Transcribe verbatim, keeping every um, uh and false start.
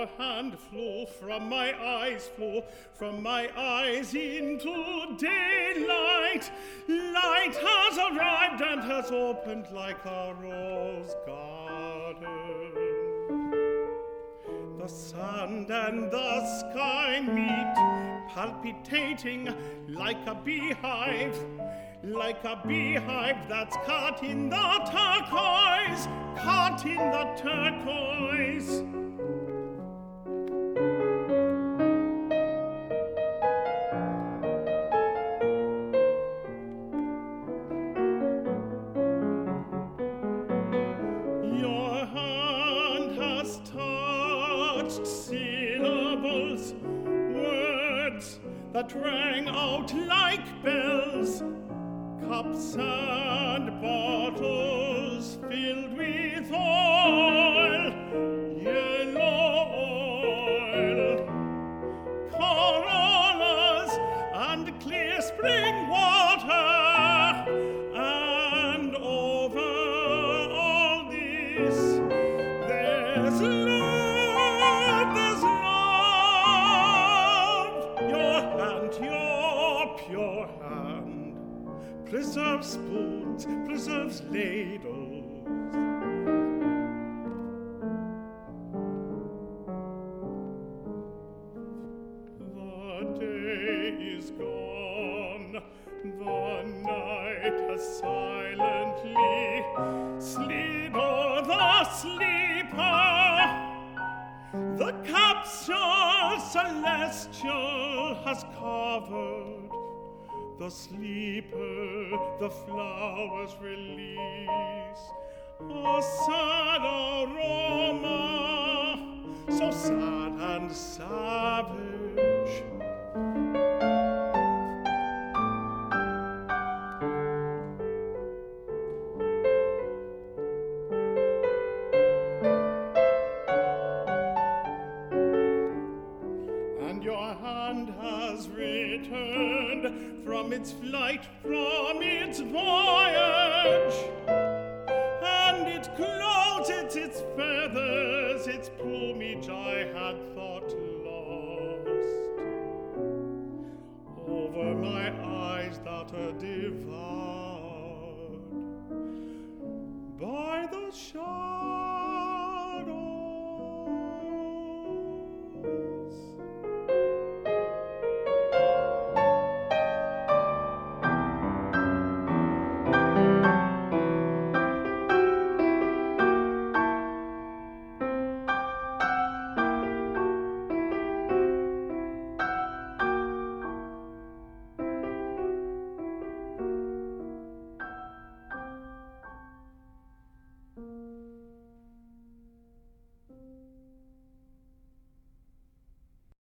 hand flew, from my eyes flew, from my eyes into daylight. Light has arrived and has opened like a rose garden. The sun and the sky meet, palpitating like a beehive, like a beehive that's caught in the turquoise, caught in the turquoise. Your hand has touched syllables, words that rang out like bells, cups and bottles filled with oil, yellow oil, corollas and clear spring water, and over all this there's love, there's love. Your hand, your pure hand, preserves spoons, preserves ladles. The day is gone, the night has silently slid o'er the sleeper. The capsule celestial has covered the sleeper, the flowers release a sad aroma, so sad and savage. And your hand has returned from its flight, from its voyage, and it closes its feathers, its plumage I had thought lost. Over my eyes that a divine